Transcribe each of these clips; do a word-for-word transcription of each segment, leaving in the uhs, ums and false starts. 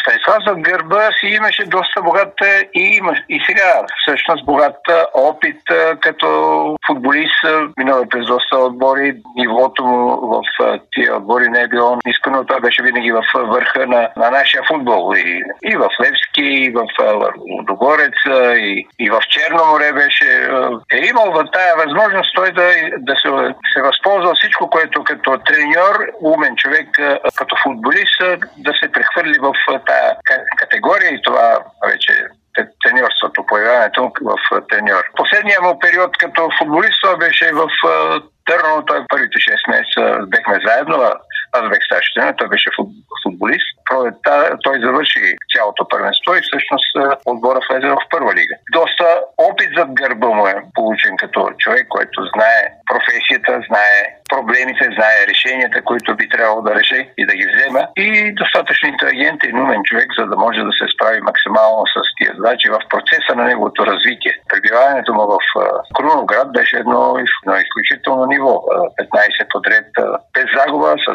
След това зад гърба си имаше доста богат и има и сега всъщност богат опит като футболист. Минал през доста отбори. Нивото му в тия отбори не е било ниско, но това беше винаги в върха на, на нашия футбол. И, и в Левски, и в Лудогорец, и, и в Черно море беше. Е имал в тая възможност той да, да се, се възползва всичко, което като треньор, умен човек, като футболист, да се прехвърли в тая категория и това вече треньорството, появяването в треньор. Последният му период като футболист това беше в Търново, той първите шест месеца бехме заедно, аз бех старши, той беше футболист. Пролетта той завърши цялото първенство и всъщност отбора влезе в първа лига. Доста опит зад гърба му е получен като човек, който знае професията, знае проблемите, знае решенията, които би трябвало да реши и да ги взема. И достатъчно интелигентен и умен човек, за да може да се справи максимално с тия задачи в процеса на неговото развитие. Пребиваването му в Крумовград беше едно, едно изключително ниво. петнайсет подред без загуба, с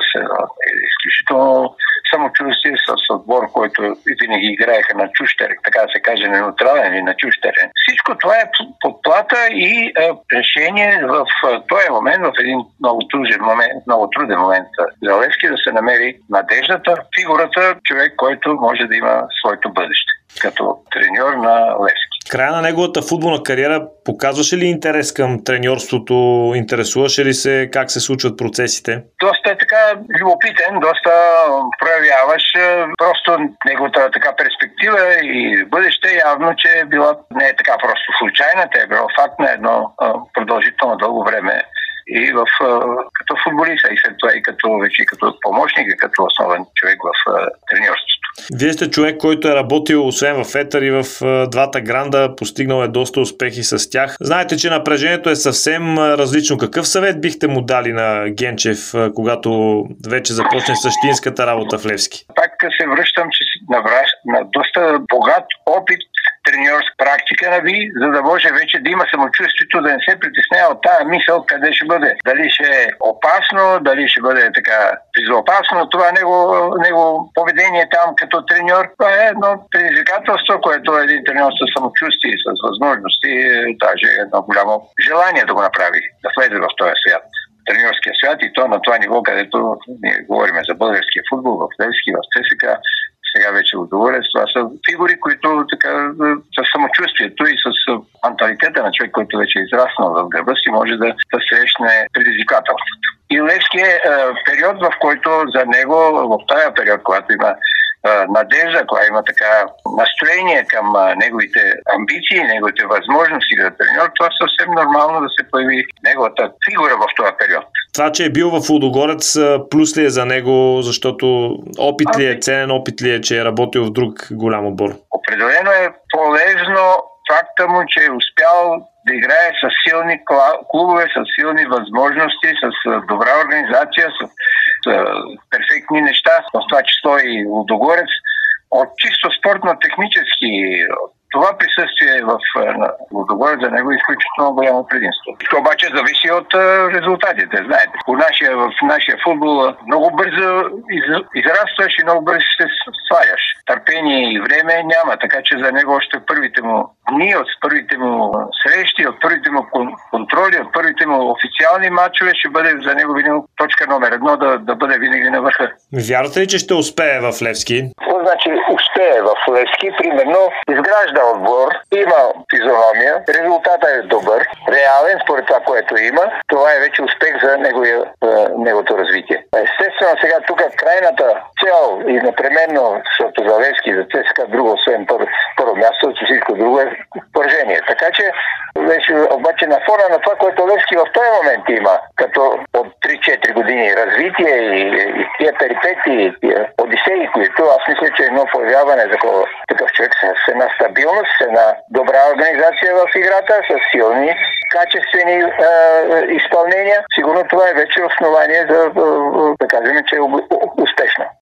изключително самочувствие, с отбор, който винаги играеха на чужд терен, така да се каже, неутрален и на чужд терен. Всичко това е подплата и е, решение в този момент, в един много труден момент, много труден момент за Левски да се намери надеждата, фигурата, човек, който може да има своето бъдеще като треньор на Левски. Края на неговата футболна кариера показваше ли интерес към треньорството? Интересуваше ли се как се случват процесите? Доста е така любопитен, доста проявяваш просто неговата така перспектива и бъдеще явно, че е била не е така просто случайна, тя е била факт на едно продължително дълго време и в, като футболист, и след това и като, вече, като помощник, и като основен човек в треньорството. Вие сте човек, който е работил освен в Етър и в двата гранда, постигнал е доста успехи с тях. Знаете, че напрежението е съвсем различно. Какъв съвет бихте му дали на Генчев, когато вече започне същинската работа в Левски? Пак се връщам, че на, на доста богат опит треньорска практика на ви, за да може вече да има самочувствието, да не се притеснява от тази мисъл къде ще бъде. Дали ще е опасно, дали ще бъде така безопасно. Това него, него поведение там като треньор, това е едно предизвикателство, което е един треньор с самочувствие и с възможности, даже едно голямо желание да го направи, да влезе в този свят. Треньорския свят и то на това ниво, където ние говорим за българския футбол, в Левски, в ЦСКА, сега вече Лудогорец. Това са фигури, които така с самочувствието и с менталитета на човек, който вече е израснал в гърба си, може да, да срещне предизвикателството. И Левски е, е период, в който за него, в този период, когато има надежда, която има така настроение към неговите амбиции, неговите възможности за треньор, това е съвсем нормално да се появи неговата фигура в този период. Това, че е бил в Лудогорец, плюс ли е за него, защото опит ли е, ценен опит ли е, че е работил в друг голям отбор? Определено е полезно факта му, че е успял да играе с силни клубове, с силни възможности, с добра организация, с перфектни неща, в това число и Лудогорец. От чисто спортно-технически това присъствие в Лудогорец за него е изключително голямо предимство. Това обаче зависи от резултатите, знаете. В нашия, в нашия футбол много бързо из, израстваш и много бързо се сваляш. Търпение и време няма, така че за него още първите му дни, от първите му срещи, от първите му контроли, от първите му официални матчове ще бъде за него винаги точка номер едно да, да бъде винаги на върха. Вярвате ли, че ще успее в Левски? Какво значи успее в Левски? Примерно изгражда отбор, има физиономия, резултатът е добър, реален според това, което има. Това е вече успех за неговия, неговото развитие. Естествено, сега тук крайната цел и непременно, защото за Левски, за ЦСКА друго, освен първо, първо място, че всичко друго е поражение. Така че вече обаче на фона на това, което Левски в този момент има, като от три-четири години развитие и, и тия перипети, и тия одисеи, които аз мисля, че едно появяване за такъв човек с една стабилност, с една добра организация в играта, с силни, качествени е, изпълнения, сигурно това е вече основание за, да кажем, че е успешно.